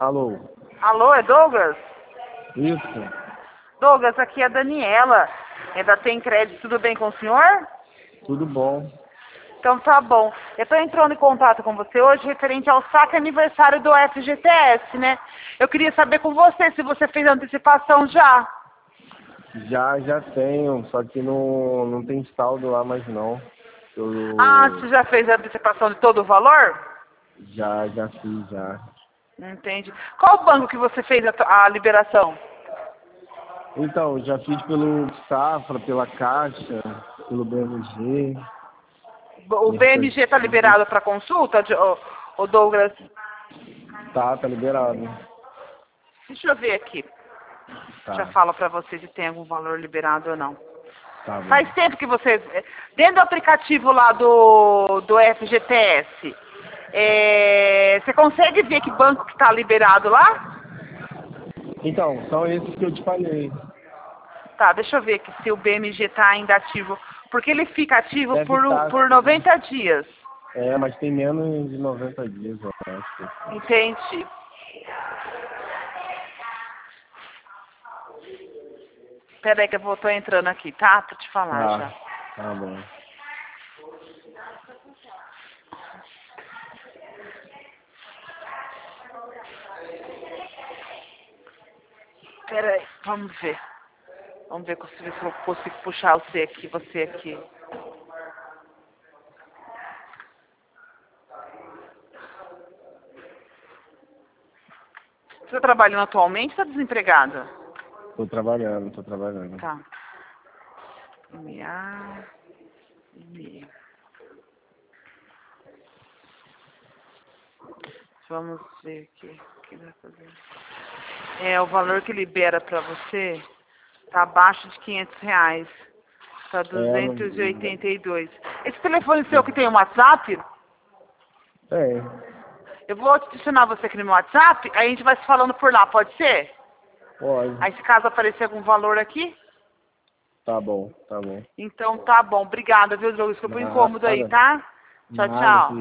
Alô? Alô, é Douglas? Isso? Douglas, aqui é a Daniela. É da Tem Crédito, tudo bem com o senhor? Tudo bom? Então tá bom. Eu estou entrando em contato com você hoje referente ao saque aniversário do FGTS, né? Eu queria saber com você se você fez a antecipação já. Já tenho, só que não tem saldo lá mais não. Ah, Eu você já fez a antecipação de todo o valor? já fiz já. Entende. Qual banco que você fez a liberação? Então, já fiz pelo Safra, pela Caixa, pelo BMG. O BMG está liberado para consulta, ô Douglas? Tá liberado. Deixa eu ver aqui. Já Tá, falo para você se tem algum valor liberado ou não. tá bom. Faz tempo que você... Dentro do aplicativo lá do FGTS, você consegue ver que banco que está liberado lá? Então, são esses que eu te falei. Tá, deixa eu ver aqui se o BMG está ainda ativo. Porque ele fica ativo Deve estar, por 90 dias. mas tem menos de 90 dias, eu acho. Entende? Pera aí que eu tô entrando aqui, tá? Pra te falar já. Tá bom. Pera aí, vamos ver. Vamos ver se eu consigo puxar você aqui. Você tá trabalhando atualmente ou tá desempregada? Tô trabalhando. Tá. MA. Vamos ver aqui. O que vai fazer? O valor que libera pra você tá abaixo de R$ 500. Tá 282. Esse telefone seu que tem o WhatsApp, Tem. eu vou adicionar você aqui no meu WhatsApp, aí a gente vai se falando por lá, pode ser? Pode. Aí se caso aparecer algum valor aqui, Tá bom. então tá bom. Obrigada, viu, Douglas? Desculpa o incômodo aí, Nada. tá? Tchau, Nada, tchau.